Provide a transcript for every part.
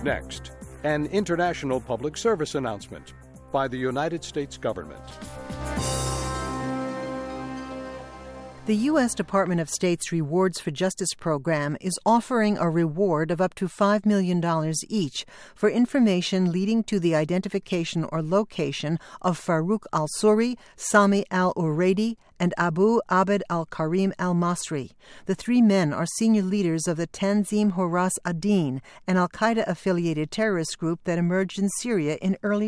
Next, an international public service announcement by the United States government. The U.S. Department of State's Rewards for Justice program is offering a reward of up to $5 million each for information leading to the identification or location of Farouk al-Suri, Sami al-Uraidi, and Abu Abd al-Karim al-Masri. The three men are senior leaders of the Tanzim Horas ad-Din, an al-Qaeda-affiliated terrorist group that emerged in Syria in early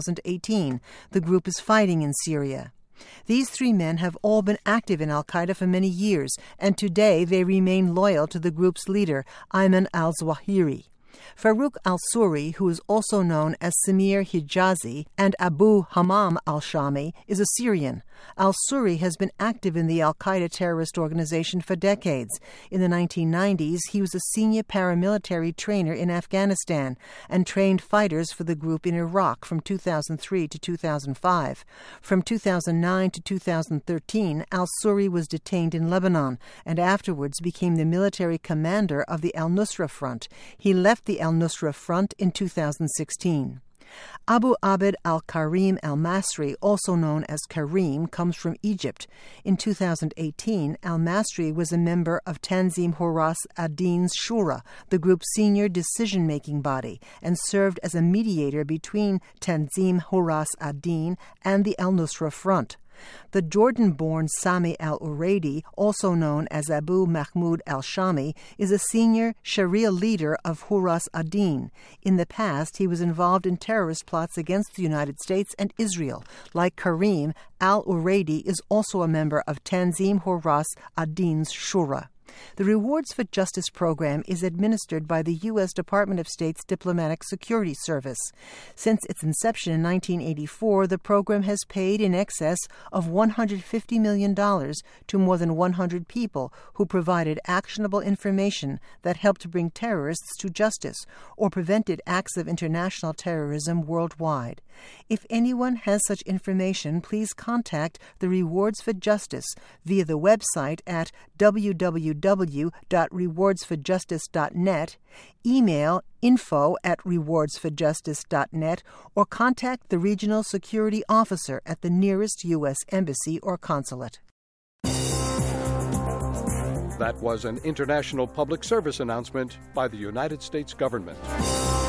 2018. The group is fighting in Syria. These three men have all been active in al-Qaeda for many years, and today they remain loyal to the group's leader, Ayman al-Zawahiri. Farouk al-Suri, who is also known as Samir Hijazi, and Abu Hamam al-Shami, is a Syrian. Al-Suri has been active in the al-Qaeda terrorist organization for decades. In the 1990s, he was a senior paramilitary trainer in Afghanistan and trained fighters for the group in Iraq from 2003 to 2005. From 2009 to 2013, al-Suri was detained in Lebanon and afterwards became the military commander of the al-Nusra Front. He left the al-Nusra Front in 2016. Abu Abd al-Karim al-Masri, also known as Karim, comes from Egypt. In 2018, al-Masri was a member of Tanzim Horas ad-Din's Shura, the group's senior decision-making body, and served as a mediator between Tanzim Horas ad-Din and the al-Nusra Front. The Jordan-born Sami al-Uraidi, also known as Abu Mahmoud al-Shami, is a senior Sharia leader of Horas ad-Din. In the past, he was involved in terrorist plots against the United States and Israel. Like Karim, al-Uraidi is also a member of Tanzim Horas ad-Din's Shura. The Rewards for Justice program is administered by the U.S. Department of State's Diplomatic Security Service. Since its inception in 1984, the program has paid in excess of $150 million to more than 100 people who provided actionable information that helped bring terrorists to justice or prevented acts of international terrorism worldwide. If anyone has such information, please contact the Rewards for Justice via the website at www.rewardsforjustice.net, email info@rewardsforjustice.net, or contact the regional security officer at the nearest U.S. embassy or consulate. That was an international public service announcement by the United States government.